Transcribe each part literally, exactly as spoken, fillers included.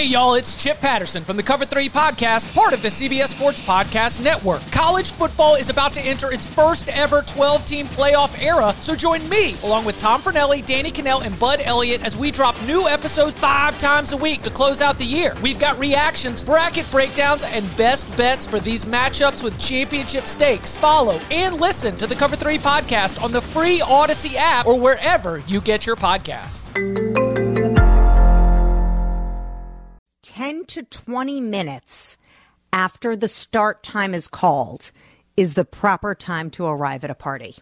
Hey, y'all, it's Chip Patterson from the Cover three Podcast, part of the C B S Sports Podcast Network. College football is about to enter its first ever twelve-team playoff era, so join me, along with Tom Fornelli, Danny Cannell, and Bud Elliott, as we drop new episodes five times a week to close out the year. We've got reactions, bracket breakdowns, and best bets for these matchups with championship stakes. Follow and listen to the Cover three Podcast on the free Odyssey app or wherever you get your podcasts. ten to twenty minutes after the start time is called is the proper time to arrive at a party.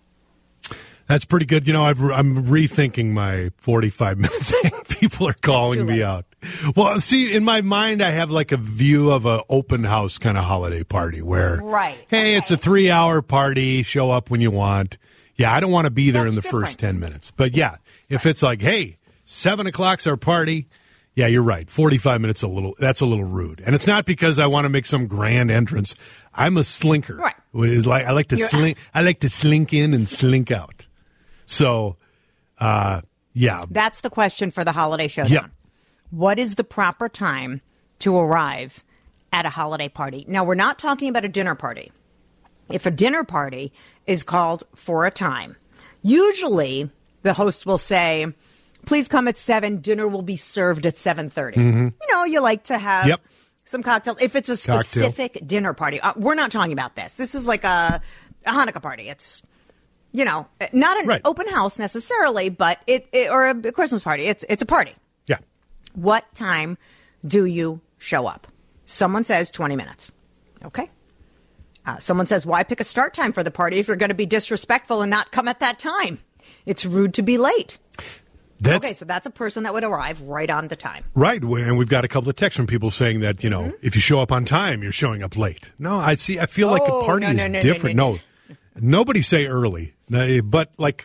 That's pretty good. You know, I've, I'm rethinking my forty-five minute thing. People are calling me out. Well, see, in my mind, I have like a view of an open house kind of holiday party where, right. hey, okay. it's a three hour party. Show up when you want. Yeah, I don't want to be there That's in the different. first ten minutes. But yeah, if it's like, hey, seven o'clock's our party. Yeah, you're right. forty-five minutes a little. That's a little rude, and it's not because I want to make some grand entrance. I'm a slinker. Right. It's like I like to You're, slink. I like to slink in and slink out. So, uh, yeah. That's the question for the holiday showdown. Yep. What is the proper time to arrive at a holiday party? Now, we're not talking about a dinner party. If a dinner party is called for a time, usually the host will say, please come at seven. Dinner will be served at seven thirty. Mm-hmm. You know, you like to have yep. some cocktails. If it's a specific Cocktail. dinner party, uh, we're not talking about this. This is like a, a Hanukkah party. It's, you know, not an right. open house necessarily, but it, it or a Christmas party. It's it's a party. Yeah. What time do you show up? Someone says twenty minutes. Okay. Uh, someone says, why pick a start time for the party if you're going to be disrespectful and not come at that time? It's rude to be late. That's, okay, so that's a person that would arrive right on the time. Right, and we've got a couple of texts from people saying that, you know, mm-hmm. if you show up on time, you're showing up late. No, I see. I feel oh, like a party no, no, is no, different. No, no, no, nobody say early. But, like,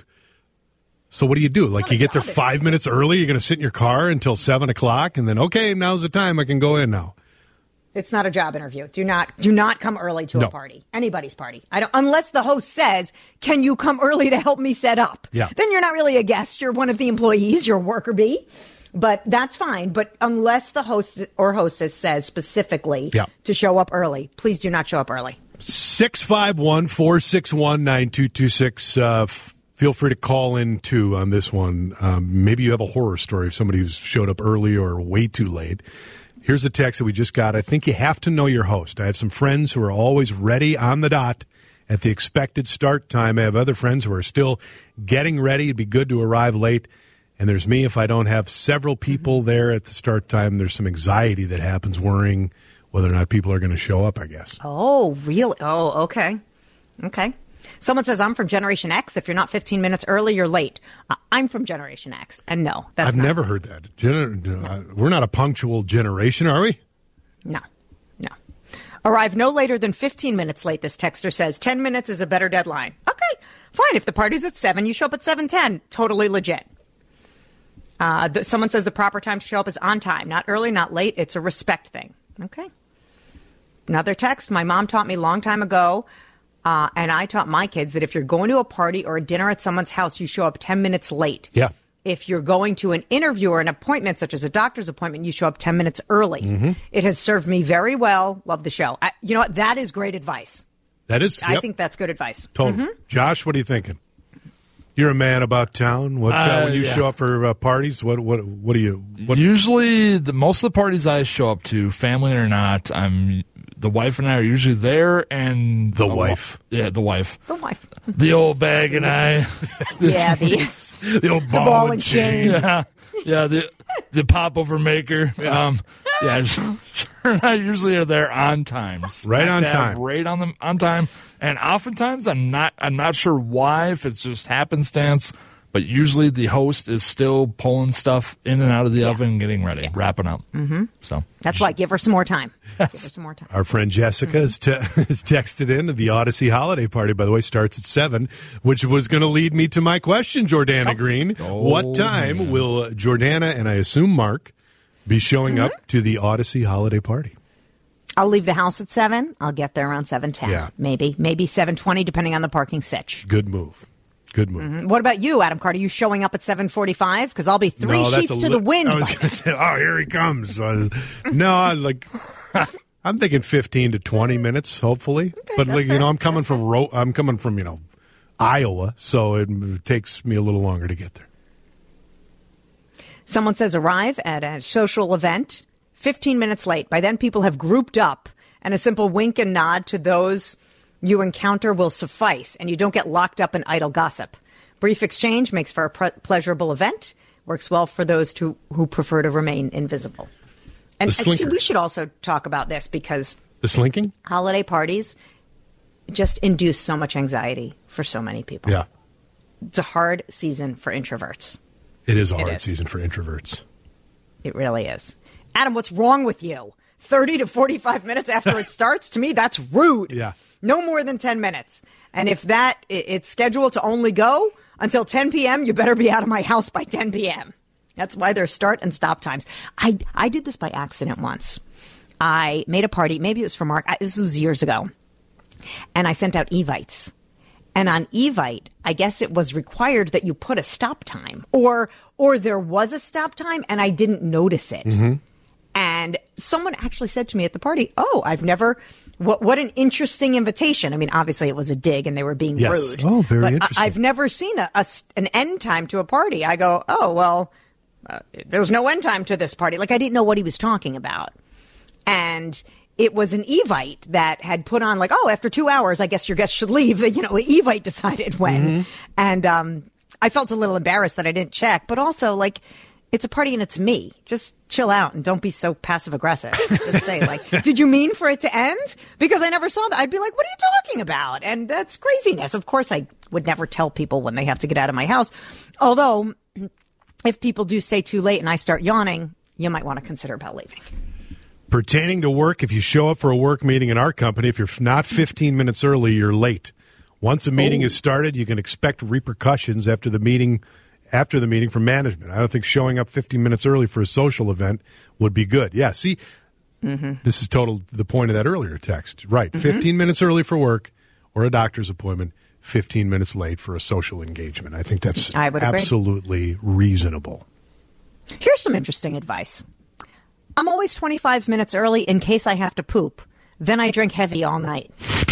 so what do you do? Like, you get there five minutes early, you're going to sit in your car until seven o'clock, and then, okay, now's the time I can go in now. It's not a job interview. Do not do not come early to no. a party. Anybody's party. I don't unless the host says, "Can you come early to help me set up?" Yeah. Then you're not really a guest. You're one of the employees. You're a worker bee. But that's fine. But unless the host or hostess says specifically yeah. to show up early, please do not show up early. six five one, four six one, nine two two six. Uh, f- feel free to call in, too, on this one. Um, maybe you have a horror story of somebody who's showed up early or way too late. Here's a text that we just got. I think you have to know your host. I have some friends who are always ready on the dot at the expected start time. I have other friends who are still getting ready. It'd be good to arrive late. And there's me. If I don't have several people there at the start time, there's some anxiety that happens, worrying whether or not people are going to show up, I guess. Oh, really? Oh, okay. Okay. Someone says, I'm from Generation X. If you're not fifteen minutes early, you're late. Uh, I'm from Generation X. And no, that's I've not never that. heard that. Gen- no. We're not a punctual generation, are we? No, no. Arrive no later than fifteen minutes late, this texter says. ten minutes is a better deadline. Okay, fine. If the party's at seven, you show up at seven ten. Totally legit. Uh, the, someone says the proper time to show up is on time. Not early, not late. It's a respect thing. Okay. Another text. My mom taught me a long time ago, uh, and I taught my kids that if you're going to a party or a dinner at someone's house, you show up ten minutes late. Yeah. If you're going to an interview or an appointment, such as a doctor's appointment, you show up ten minutes early. Mm-hmm. It has served me very well. Love the show. I, you know what? That is great advice. That is. I yep. think that's good advice. Totally. Mm-hmm. Josh, what are you thinking? You're a man about town. What uh, uh, when you yeah. show up for uh, parties? What what what do you? What? Usually, the most of the parties I show up to, family or not, I'm the wife and I are usually there, and the wife, lo- yeah, the wife, the wife, the old bag and I, yeah, the the old ball, the ball and and chain, chain. yeah, yeah, the the popover maker, um, yeah. Sure, I usually are there on times, right on Dad, time, right on the on time, and oftentimes I'm not. I'm not sure why, if it's just happenstance. But usually the host is still pulling stuff in and out of the yeah. oven, getting ready, yeah. wrapping up. Mm-hmm. So that's why give her some more time. Yes. Give her some more time. Our friend Jessica mm-hmm. has, te- has texted in. The Odyssey holiday party, by the way, starts at seven, which was going to lead me to my question, Jordana oh. Green. Oh, what time man. will Jordana and I assume Mark be showing mm-hmm. up to the Odyssey holiday party? I'll leave the house at seven. I'll get there around seven ten. Yeah. Maybe, maybe seven twenty, depending on the parking sitch. Good move. Good move. Mm-hmm. What about you, Adam Carter? You showing up at seven forty-five? Because I'll be three no, sheets to li- the wind. I was going to say, oh, here he comes. Uh, no, I like... I'm thinking fifteen to twenty minutes, hopefully. Okay, but like, fair. you know, I'm coming that's from ro- I'm coming from you know Iowa, so it takes me a little longer to get there. Someone says arrive at a social event fifteen minutes late. By then, people have grouped up, and a simple wink and nod to those you encounter will suffice, and you don't get locked up in idle gossip. Brief exchange makes for a pre- pleasurable event. Works well for those to, who prefer to remain invisible. And, and see, we should also talk about this because the slinking holiday parties just induce so much anxiety for so many people. Yeah, it's a hard season for introverts. It is a It hard is. season for introverts. It really is. Adam, what's wrong with you? thirty to forty-five minutes after it starts? To me, that's rude. Yeah. No more than ten minutes. And if that it's scheduled to only go until ten p.m., you better be out of my house by ten p.m. That's why there's start and stop times. I, I did this by accident once. I made a party. Maybe it was for Mark. I, this was years ago. And I sent out Evites. And on Evite, I guess it was required that you put a stop time. Or or there was a stop time and I didn't notice it. Mm-hmm. And someone actually said to me at the party, oh, I've never... What what an interesting invitation. I mean, obviously it was a dig and they were being Yes. rude. Oh, very but interesting. I, I've never seen a, a s- an end time to a party. I go, oh, well... Uh, there's no end time to this party. Like, I didn't know what he was talking about. And it was an Evite that had put on, like, oh, after two hours, I guess your guest should leave. You know, Evite decided when. Mm-hmm. And um, I felt a little embarrassed that I didn't check. But also, like, it's a party and it's me. Just chill out and don't be so passive-aggressive. Just say, like, did you mean for it to end? Because I never saw that. I'd be like, what are you talking about? And that's craziness. Of course, I would never tell people when they have to get out of my house. Although... if people do stay too late and I start yawning, you might want to consider about leaving. Pertaining to work, if you show up for a work meeting in our company, if you're not fifteen minutes early, you're late. Once a meeting Oh. is started, you can expect repercussions after the meeting after the meeting from management. I don't think showing up fifteen minutes early for a social event would be good. Yeah, see, mm-hmm. This is total the point of that earlier text. Right, mm-hmm. fifteen minutes early for work or a doctor's appointment, fifteen minutes late for a social engagement. I think that's I would absolutely agree. reasonable. Here's some interesting advice. I'm always twenty-five minutes early in case I have to poop. Then I drink heavy all night.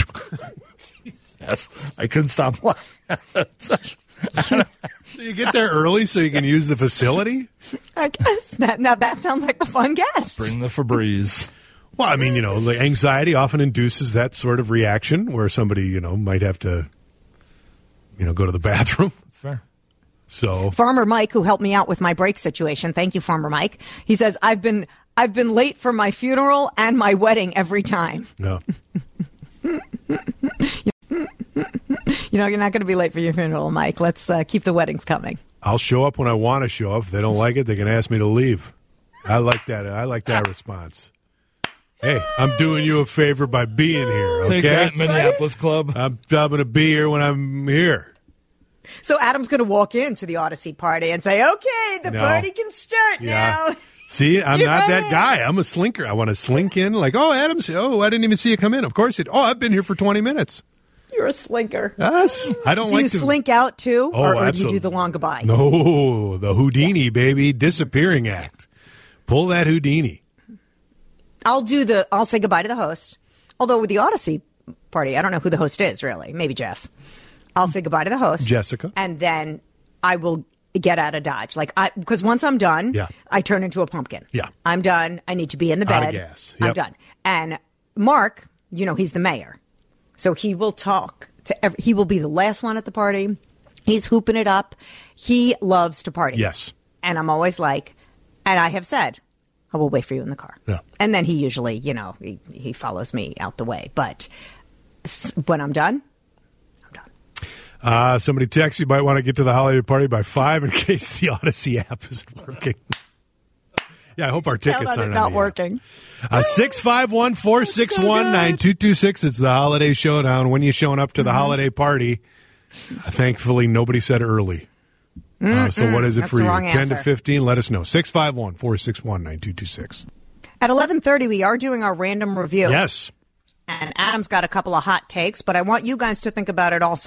Yes, I couldn't stop laughing. So you get there early so you can use the facility? I guess. that Now, that sounds like a fun guest. Bring the Febreze. Well, I mean, you know, the anxiety often induces that sort of reaction where somebody, you know, might have to, you know, go to the bathroom. That's fair. So Farmer Mike, who helped me out with my break situation, thank you, Farmer Mike. He says, I've been I've been late for my funeral and my wedding every time. no. You know, you're not going to be late for your funeral, Mike. Let's uh, keep the weddings coming. I'll show up when I want to show up. If they don't like it, they can ask me to leave. I like that. I like that response. Hey, I'm doing you a favor by being here, okay? Take that, Minneapolis Club. I'm, I'm going to be here when I'm here. So Adam's going to walk into the Odyssey party and say, okay, the No. party can start Yeah. now. See, I'm You're not that right. guy. I'm a slinker. I want to slink in like, oh, Adam's, oh, I didn't even see you come in. Of course it, oh, I've been here for twenty minutes. You're a slinker. Yes. I don't Do like you to. slink out too? Oh, or, or do you absolutely. do the long goodbye? No, the Houdini, baby, disappearing act. Pull that Houdini. I'll do the, I'll say goodbye to the host. Although with the Odyssey party, I don't know who the host is really. Maybe Jeff. I'll say goodbye to the host. Jessica. And then I will get out of Dodge. Like, I, because once I'm done, Yeah. I turn into a pumpkin. Yeah. I'm done. I need to be in the bed. Out of gas. I'm Yep. done. And Mark, you know, he's the mayor. So he will talk to every, he will be the last one at the party. He's hooping it up. He loves to party. Yes. And I'm always like, and I have said, I will wait for you in the car. Yeah. And then he usually, you know, he, he follows me out the way. But s- when I'm done, I'm done. Uh, somebody texts you might want to get to the holiday party by five in case the Odyssey app isn't working. Yeah, I hope our Count tickets on aren't it on not the working. app. Uh, six five one, four six one, nine two two six. It's the Holiday Showdown. When you showing up to the Mm-hmm. holiday party, uh, thankfully nobody said early. Uh, so what is it That's for the you? wrong ten to answer. fifteen? Let us know. six five one, four six one, nine two two six. At eleven thirty, we are doing our random review. Yes. And Adam's got a couple of hot takes, but I want you guys to think about it also.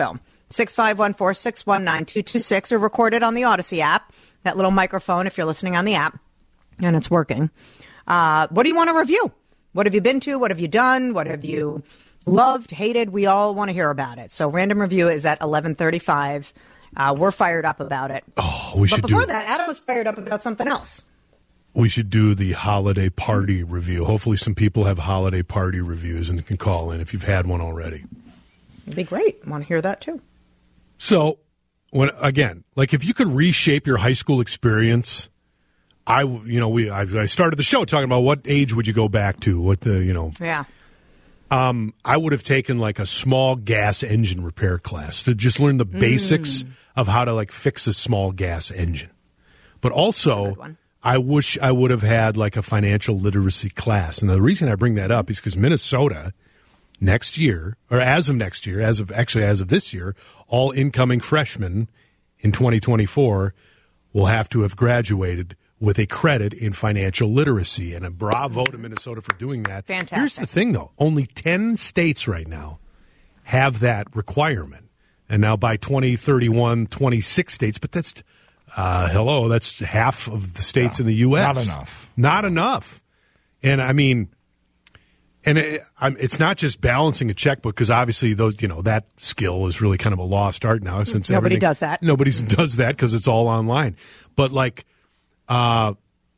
six five one, four six one, nine two two six, or record it on the Odyssey app, that little microphone if you're listening on the app, and it's working. Uh, what do you want to review? What have you been to? What have you done? What have you loved, hated? We all want to hear about it. So Random Review is at eleven thirty-five. Uh, we're fired up about it. Oh, we should But before do that, Adam was fired up about something else. We should do the holiday party review. Hopefully some people have holiday party reviews and can call in if you've had one already. It'd be great. Want to hear that too. So, when again, like if you could reshape your high school experience, I, you know, we I, I started the show talking about what age would you go back to? What the, you know, Yeah. um, I would have taken like a small gas engine repair class to just learn the basics of how to like fix a small gas engine. But also, I wish I would have had like a financial literacy class. And the reason I bring that up is because Minnesota next year, or as of next year, as of actually as of this year, all incoming freshmen in twenty twenty-four will have to have graduated with a credit in financial literacy. And a bravo to Minnesota for doing that. Fantastic. Here's the thing, though. Only ten states right now have that requirement. And now by twenty thirty-one, twenty-six states. But that's, uh, hello, that's half of the states Yeah, in the U S. not enough. Not enough. And, I mean, and it, I'm, it's not just balancing a checkbook, because obviously those, you know, that skill is really kind of a lost art now. Since Nobody everything- does that. Nobody does that because it's all online. But, like, Uh,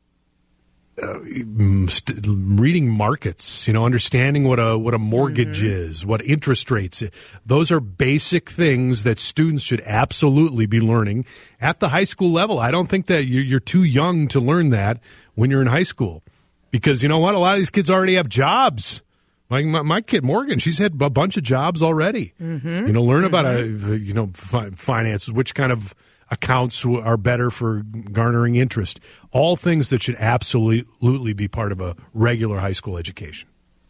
uh, st- reading markets, you know, understanding what a what a mortgage mm-hmm. is, what interest rates. Those are basic things that students should absolutely be learning at the high school level. I don't think that you're, you're too young to learn that when you're in high school, because you know what? A lot of these kids already have jobs. Like my, my kid Morgan, she's had a bunch of jobs already. Mm-hmm. You know, learn mm-hmm. about a you know fi- finances, which kind of accounts are better for garnering interest. All things that should absolutely be part of a regular high school education.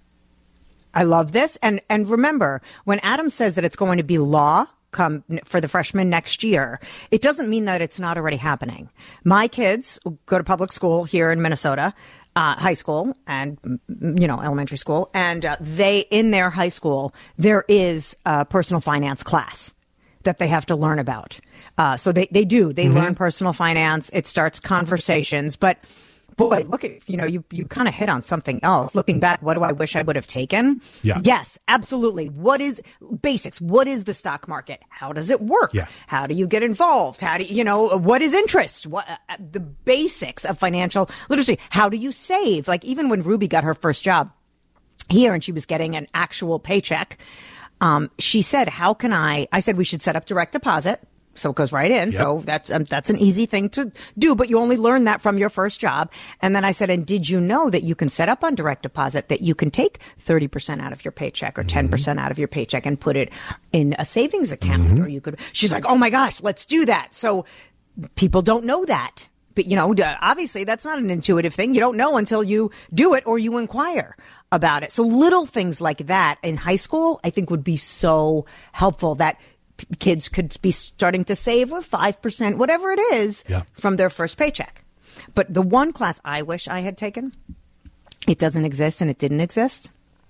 I love this. And and remember, when Adam says that it's going to be law come for the freshmen next year, it doesn't mean that it's not already happening. My kids go to public school here in Minnesota, uh, high school and, you know, elementary school. And uh, they, in their high school, there is a personal finance class that they have to learn about. Uh, so they, they do. They mm-hmm. learn personal finance. It starts conversations. But, boy, look at, you know, you, you kind of hit on something else. Looking back, what do I wish I would have taken? Yeah. Yes, absolutely. What is basics? What is the stock market? How does it work? Yeah. How do you get involved? How do you, you know, what is interest? What uh, the basics of financial literacy? How do you save? Like even when Ruby got her first job here and she was getting an actual paycheck, um, she said, how can I, I said we should set up direct deposit. So it goes right in. Yep. So that's um, that's an easy thing to do, but you only learn that from your first job. And then I said, and did you know that you can set up on direct deposit that you can take thirty percent out of your paycheck or ten percent mm-hmm. out of your paycheck and put it in a savings account? Mm-hmm. Or you could, she's like, oh my gosh, let's do that. So people don't know that. But, you know, obviously that's not an intuitive thing. You don't know until you do it or you inquire about it. So little things like that in high school, I think would be so helpful that kids could be starting to save with five percent, whatever it is, yeah. from their first paycheck. But the one class I wish I had taken, it doesn't exist and it didn't exist.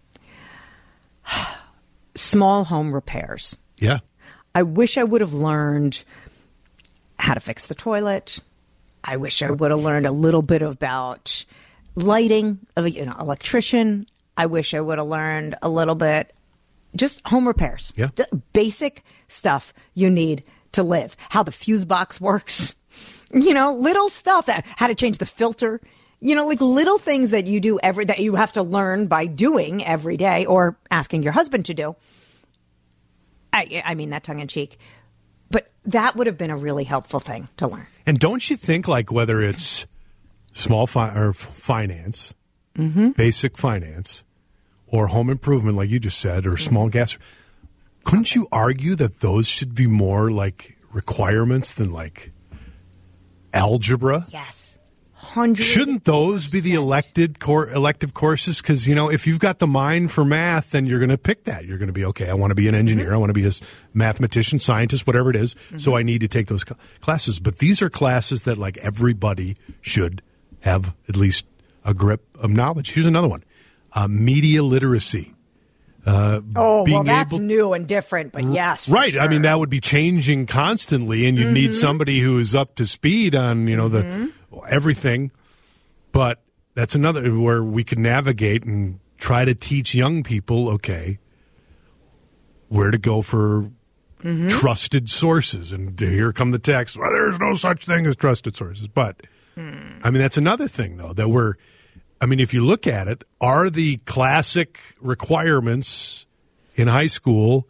Small home repairs. Yeah. I wish I would have learned how to fix the toilet. I wish I would have learned a little bit about lighting, you know, electrician. I wish I would have learned a little bit just home repairs. Yeah. Basic stuff you need to live. How the fuse box works. You know, little stuff that how to change the filter. You know, like little things that you do every that you have to learn by doing every day or asking your husband to do. I I mean that tongue in cheek. But that would have been a really helpful thing to learn. And don't you think, like, whether it's small fi- or finance, mm-hmm. basic finance, or home improvement, like you just said, or small gas, couldn't you argue that those should be more like requirements than like algebra? Yes. Hundred. Shouldn't those be the elected cor- elective courses? Because, you know, if you've got the mind for math, then you're going to pick that. You're going to be, okay, I want to be an engineer. Mm-hmm. I want to be a mathematician, scientist, whatever it is. Mm-hmm. So I need to take those cl- classes. But these are classes that, like, everybody should have at least a grip of knowledge. Here's another one. Uh, media literacy. Uh, oh, being well, that's able, new and different, but yes. for right. sure. I mean, that would be changing constantly, and you'd Mm-hmm. need somebody who is up to speed on, you know, Mm-hmm. the everything. But that's another where we could navigate and try to teach young people, okay, where to go for mm-hmm. trusted sources. And here come the texts. Well, there's no such thing as trusted sources. But, mm. I mean, that's another thing, though, that we're, I mean, if you look at it, are the classic requirements in high school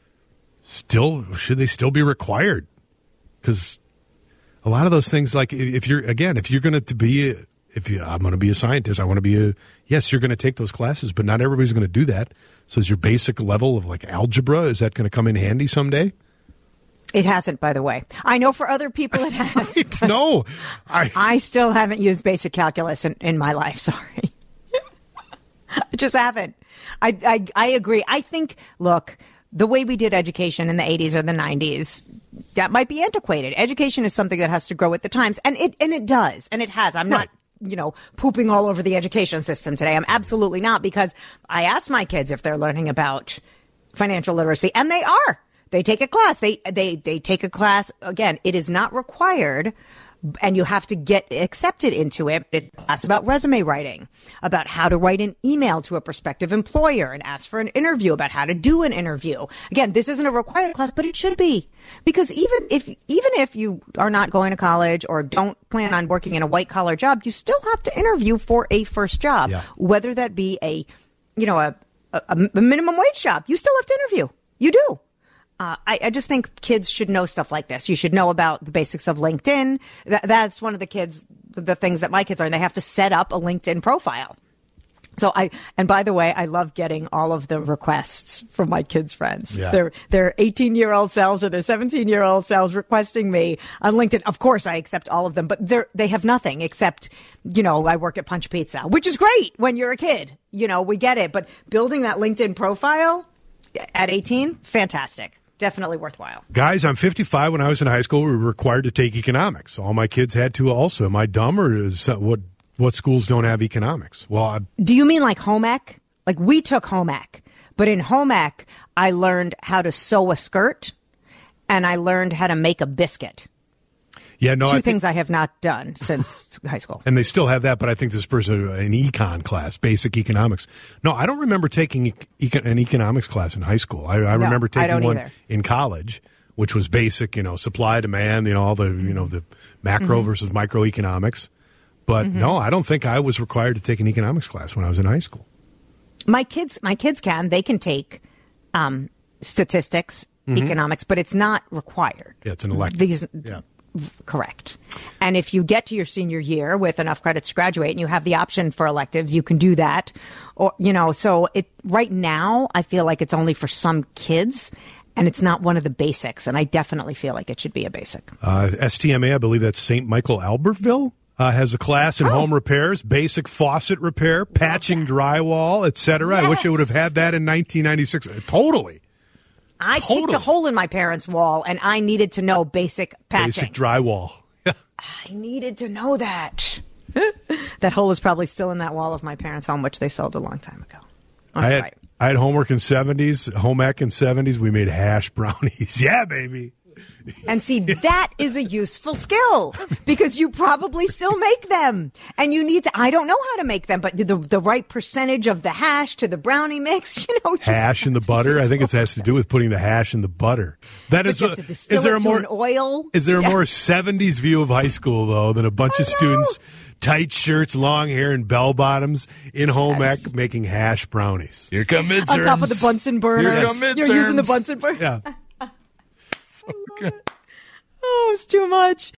still, should they still be required? Because a lot of those things, like if you're, again, if you're going to be, a, if you, I'm going to be a scientist, I want to be a, yes, you're going to take those classes, but not everybody's going to do that. So is your basic level of like algebra, is that going to come in handy someday? It hasn't, by the way. I know for other people it has. Right. No. I, I still haven't used basic calculus in, in my life. Sorry. I just haven't. I, I, I agree. I think, look, the way we did education in the eighties or the nineties, that might be antiquated. Education is something that has to grow with the times. And it, and it does. And it has. I'm right. not, you know, pooping all over the education system today. I'm absolutely not, because I ask my kids if they're learning about financial literacy, and they are. They take a class. They they they take a class. Again, it is not required, and you have to get accepted into it. It's a class about resume writing, about how to write an email to a prospective employer and ask for an interview, about how to do an interview. Again, this isn't a required class, but it should be, because even if even if you are not going to college or don't plan on working in a white collar job, you still have to interview for a first job, yeah. whether that be a you know a, a, a minimum wage job. You still have to interview. You do. Uh, I, I just think kids should know stuff like this. You should know about the basics of LinkedIn. That, that's one of the kids, the things that my kids are. They have to set up a LinkedIn profile. So I, and by the way, I love getting all of the requests from my kids' friends. Yeah. Their their eighteen year old selves or their seventeen year old selves requesting me on LinkedIn. Of course, I accept all of them, but they they have nothing except, you know, I work at Punch Pizza, which is great when you're a kid. You know, we get it. But building that LinkedIn profile at eighteen, fantastic. Definitely worthwhile. Guys, I'm fifty-five. When I was in high school, we were required to take economics. All my kids had to also. Am I dumb, or is what what schools don't have economics? Well, I, do you mean like home ec? Like we took home ec, but in home ec, I learned how to sew a skirt, and I learned how to make a biscuit. Yeah, no, Two I think, things I have not done since high school. And they still have that, but I think this person an econ class, basic economics. No, I don't remember taking econ, an economics class in high school. I, I no, remember taking I don't one either. in college, which was basic, you know, supply demand, you know, all the you know the macro mm-hmm. versus microeconomics. But mm-hmm. no, I don't think I was required to take an economics class when I was in high school. My kids, my kids can. They can take um, statistics, mm-hmm. economics, but it's not required. Yeah, it's an elective. These. Yeah. Correct. And if you get to your senior year with enough credits to graduate and you have the option for electives, you can do that. Or, you know, so it right now, I feel like it's only for some kids and it's not one of the basics. And I definitely feel like it should be a basic. Uh, S T M A, I believe that's Saint Michael Albertville, uh, has a class in Oh. home repairs, basic faucet repair, patching drywall, et cetera. Yes. I wish I would have had that in nineteen ninety-six. Totally. I Totally. kicked a hole in my parents' wall and I needed to know basic patching. Basic drywall. I needed to know that. That hole is probably still in that wall of my parents' home, which they sold a long time ago. All I had, right. I had homework in seventies, home ec in seventies. We made hash brownies. Yeah, baby. And see, that is a useful skill because you probably still make them. And you need to, I don't know how to make them, but the the right percentage of the hash to the brownie mix, you know. Hash in the butter. I think it has to do with putting the hash in the butter. That But is you a, have to distill is there it a to more an oil. Is there a Yeah. more seventies view of high school, though, than a bunch I of students, know. tight shirts, long hair, and bell bottoms in home Yes. ec making hash brownies? Here come midterms. On top of the Bunsen burner. Here come You're using the midterms. Bunsen burner. Yeah. So good. Oh, it's too much.